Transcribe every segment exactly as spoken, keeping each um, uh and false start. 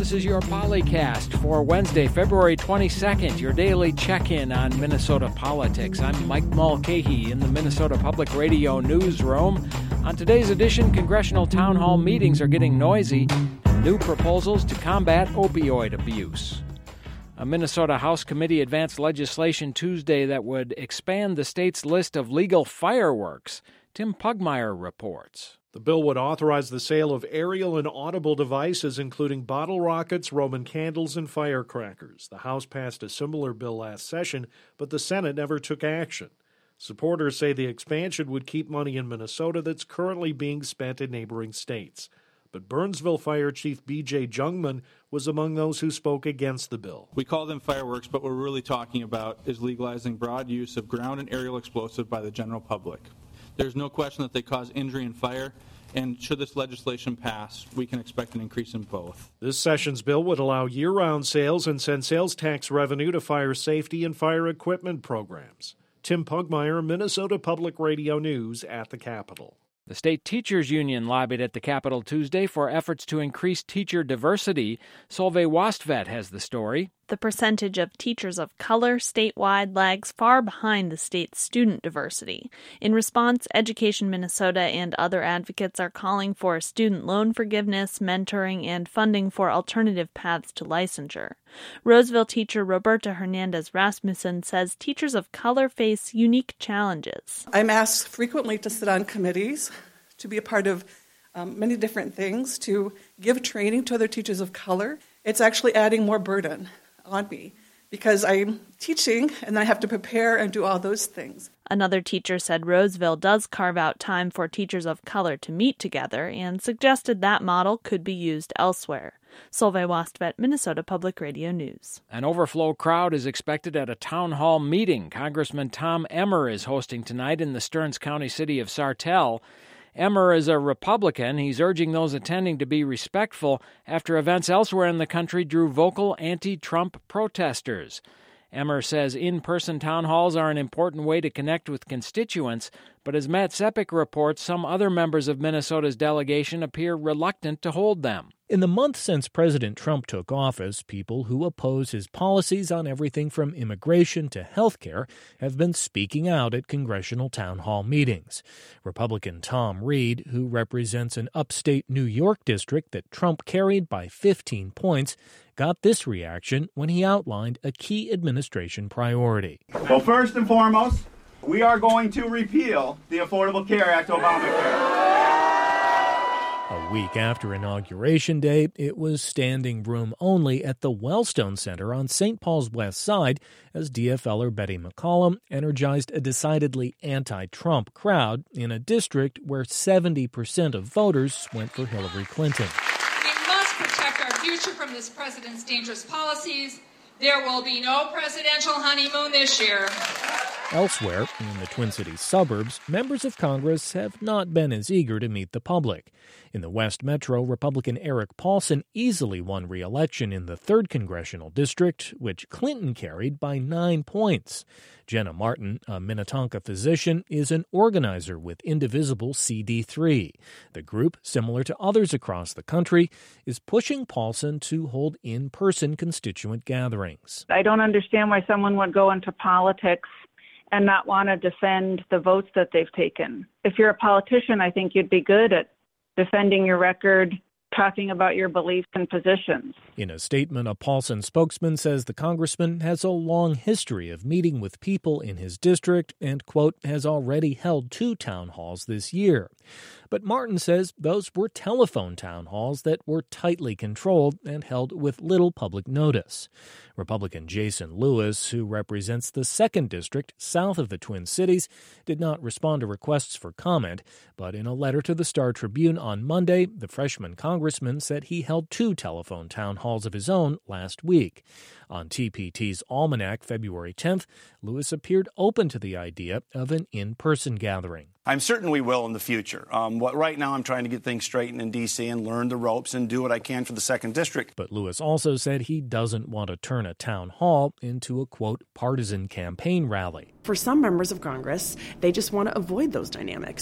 This is your Polycast for Wednesday, February twenty-second, your daily check-in on Minnesota politics. I'm Mike Mulcahy in the Minnesota Public Radio newsroom. On today's edition, congressional town hall meetings are getting noisy. New proposals to combat opioid abuse. A Minnesota House committee advanced legislation Tuesday that would expand the state's list of legal fireworks. Tim Pugmire reports. The bill would authorize the sale of aerial and audible devices, including bottle rockets, Roman candles, and firecrackers. The House passed a similar bill last session, but the Senate never took action. Supporters say the expansion would keep money in Minnesota that's currently being spent in neighboring states. But Burnsville Fire Chief B J Jungmann was among those who spoke against the bill. We call them fireworks, but what we're really talking about is legalizing broad use of ground and aerial explosive by the general public. There's no question that they cause injury and fire, and should this legislation pass, we can expect an increase in both. This session's bill would allow year-round sales and send sales tax revenue to fire safety and fire equipment programs. Tim Pugmire, Minnesota Public Radio News at the Capitol. The state teachers union lobbied at the Capitol Tuesday for efforts to increase teacher diversity. Solveig Wastvedt has the story. The percentage of teachers of color statewide lags far behind the state's student diversity. In response, Education Minnesota and other advocates are calling for student loan forgiveness, mentoring, and funding for alternative paths to licensure. Roseville teacher Roberta Hernandez Rasmussen says teachers of color face unique challenges. I'm asked frequently to sit on committees, to be a part of um, many different things, to give training to other teachers of color. It's actually adding more burden on me because I'm teaching and I have to prepare and do all those things. Another teacher said Roseville does carve out time for teachers of color to meet together and suggested that model could be used elsewhere. Solveig Wastvedt, Minnesota Public Radio News. An overflow crowd is expected at a town hall meeting Congressman Tom Emmer is hosting tonight in the Stearns County city of Sartell. Emmer is a Republican. He's urging those attending to be respectful after events elsewhere in the country drew vocal anti-Trump protesters. Emmer says in-person town halls are an important way to connect with constituents, but as Matt Sepik reports, some other members of Minnesota's delegation appear reluctant to hold them. In the month since President Trump took office, people who oppose his policies on everything from immigration to health care have been speaking out at congressional town hall meetings. Republican Tom Reed, who represents an upstate New York district that Trump carried by fifteen points, got this reaction when he outlined a key administration priority. Well, first and foremost, we are going to repeal the Affordable Care Act, Obamacare. A week after Inauguration Day, it was standing room only at the Wellstone Center on Saint Paul's West Side as DFLer Betty McCollum energized a decidedly anti-Trump crowd in a district where seventy percent of voters went for Hillary Clinton. We must protect our future from this president's dangerous policies. There will be no presidential honeymoon this year. Elsewhere, in the Twin Cities suburbs, members of Congress have not been as eager to meet the public. In the West Metro, Republican Eric Paulson easily won re-election in the third Congressional District, which Clinton carried by nine points. Jenna Martin, a Minnetonka physician, is an organizer with Indivisible C D three. The group, similar to others across the country, is pushing Paulson to hold in-person constituent gatherings. I don't understand why someone would go into politics and not want to defend the votes that they've taken. If you're a politician, I think you'd be good at defending your record, talking about your beliefs and positions. In a statement, a Paulson spokesman says the congressman has a long history of meeting with people in his district and, quote, has already held two town halls this year. But Martin says those were telephone town halls that were tightly controlled and held with little public notice. Republican Jason Lewis, who represents the second district south of the Twin Cities, did not respond to requests for comment, but in a letter to the Star Tribune on Monday, the freshman congressman said he held two telephone town halls of his own last week. On T P T's Almanac February tenth, Lewis appeared open to the idea of an in-person gathering. I'm certain we will in the future. Um, what, right now I'm trying to get things straightened in D C and learn the ropes and do what I can for the second district. But Lewis also said he doesn't want to turn a town hall into a, quote, partisan campaign rally. For some members of Congress, they just want to avoid those dynamics.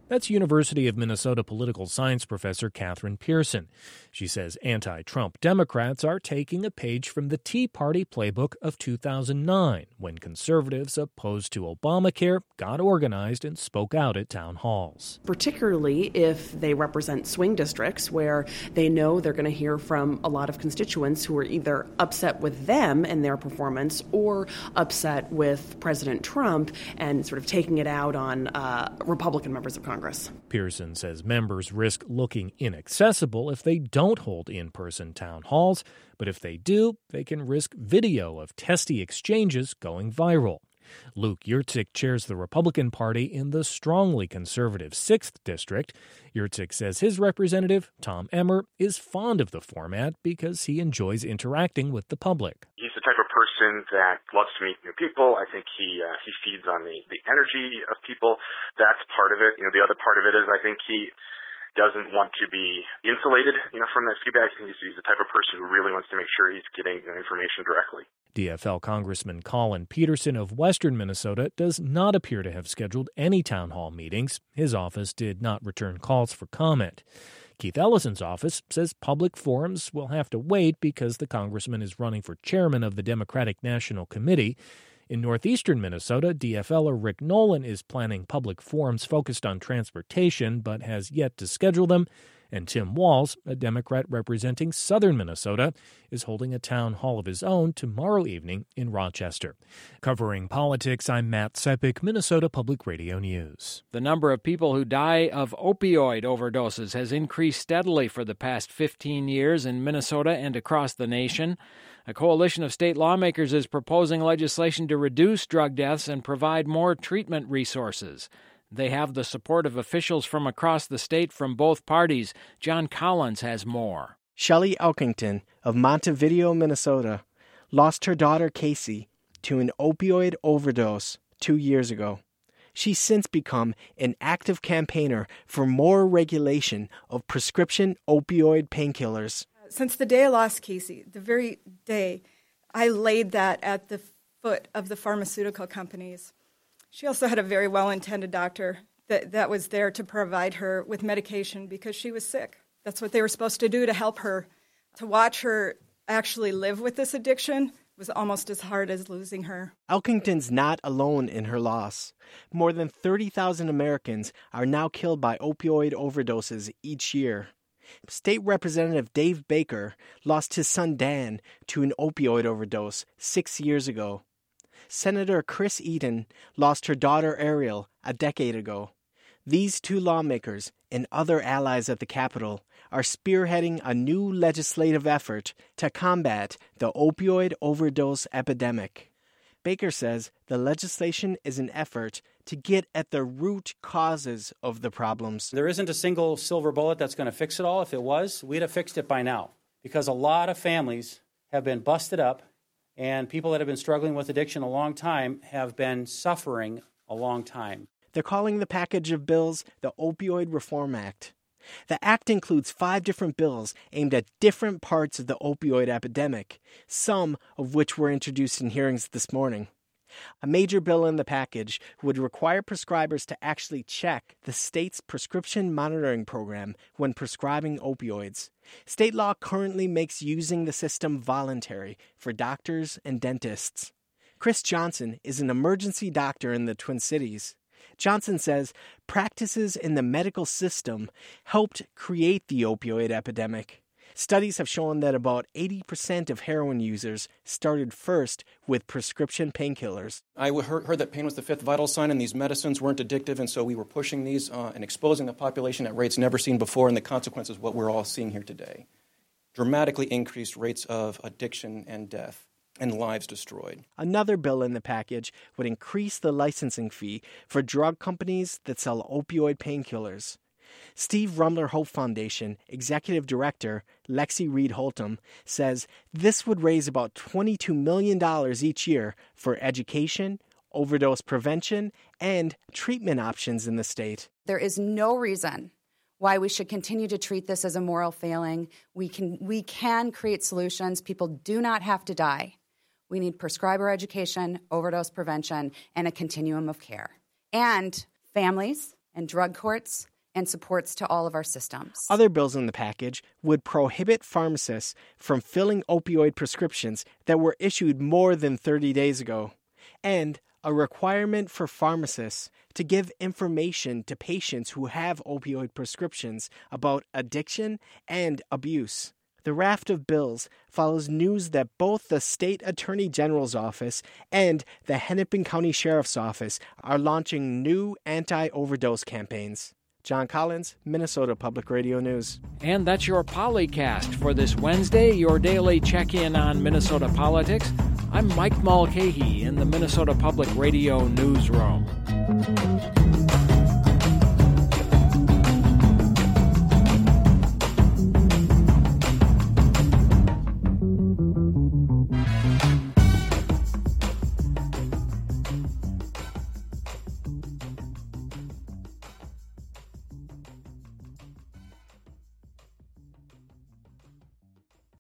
That's University of Minnesota political science professor Catherine Pearson. She says anti-Trump Democrats are taking a page from the Tea Party playbook of two thousand nine, when conservatives opposed to Obamacare got organized and spoke out at town halls. Particularly if they represent swing districts where they know they're going to hear from a lot of constituents who are either upset with them and their performance or upset with President Trump and sort of taking it out on uh, Republican members of Congress. Congress. Pearson says members risk looking inaccessible if they don't hold in-person town halls, but if they do, they can risk video of testy exchanges going viral. Luke Yurtsik chairs the Republican Party in the strongly conservative sixth District. Yurtsik says his representative, Tom Emmer, is fond of the format because he enjoys interacting with the public. He's the type of person that loves to meet new people. I think he uh, he feeds on the, the energy of people. That's part of it. You know, the other part of it is I think he doesn't want to be insulated, you know, from that feedback. He's, he's the type of person who really wants to make sure he's getting you know, information directly. D F L Congressman Colin Peterson of western Minnesota does not appear to have scheduled any town hall meetings. His office did not return calls for comment. Keith Ellison's office says public forums will have to wait because the congressman is running for chairman of the Democratic National Committee. In northeastern Minnesota, D F L er Rick Nolan is planning public forums focused on transportation but has yet to schedule them. And Tim Walz, a Democrat representing southern Minnesota, is holding a town hall of his own tomorrow evening in Rochester. Covering politics, I'm Matt Sepik, Minnesota Public Radio News. The number of people who die of opioid overdoses has increased steadily for the past fifteen years in Minnesota and across the nation. A coalition of state lawmakers is proposing legislation to reduce drug deaths and provide more treatment resources. They have the support of officials from across the state from both parties. John Collins has more. Shelley Elkington of Montevideo, Minnesota, lost her daughter Casey to an opioid overdose two years ago. She's since become an active campaigner for more regulation of prescription opioid painkillers. Since the day I lost Casey, the very day, I laid that at the foot of the pharmaceutical companies. She also had a very well-intended doctor that, that was there to provide her with medication because she was sick. That's what they were supposed to do to help her. To watch her actually live with this addiction was almost as hard as losing her. Elkington's not alone in her loss. More than thirty thousand Americans are now killed by opioid overdoses each year. State Representative Dave Baker lost his son Dan to an opioid overdose six years ago. Senator Chris Eden lost her daughter Ariel a decade ago. These two lawmakers and other allies at the Capitol are spearheading a new legislative effort to combat the opioid overdose epidemic. Baker says the legislation is an effort to get at the root causes of the problems. There isn't a single silver bullet that's going to fix it all. If it was, we'd have fixed it by now, because a lot of families have been busted up, and people that have been struggling with addiction a long time have been suffering a long time. They're calling the package of bills the Opioid Reform Act. The act includes five different bills aimed at different parts of the opioid epidemic, some of which were introduced in hearings this morning. A major bill in the package would require prescribers to actually check the state's prescription monitoring program when prescribing opioids. State law currently makes using the system voluntary for doctors and dentists. Chris Johnson is an emergency doctor in the Twin Cities. Johnson says practices in the medical system helped create the opioid epidemic. Studies have shown that about eighty percent of heroin users started first with prescription painkillers. I heard, heard that pain was the fifth vital sign and these medicines weren't addictive, and so we were pushing these uh, and exposing the population at rates never seen before, and the consequence is what we're all seeing here today. Dramatically increased rates of addiction and death and lives destroyed. Another bill in the package would increase the licensing fee for drug companies that sell opioid painkillers. Steve Rumler Hope Foundation Executive Director Lexi Reed Holtum says this would raise about twenty-two million dollars each year for education, overdose prevention, and treatment options in the state. There is no reason why we should continue to treat this as a moral failing. We can, we can create solutions. People do not have to die. We need prescriber education, overdose prevention, and a continuum of care. And families and drug courts and supports to all of our systems. Other bills in the package would prohibit pharmacists from filling opioid prescriptions that were issued more than thirty days ago, and a requirement for pharmacists to give information to patients who have opioid prescriptions about addiction and abuse. The raft of bills follows news that both the State Attorney General's office and the Hennepin County Sheriff's Office are launching new anti-overdose campaigns. John Collins, Minnesota Public Radio News. And that's your Polycast for this Wednesday, your daily check-in on Minnesota politics. I'm Mike Mulcahy in the Minnesota Public Radio Newsroom.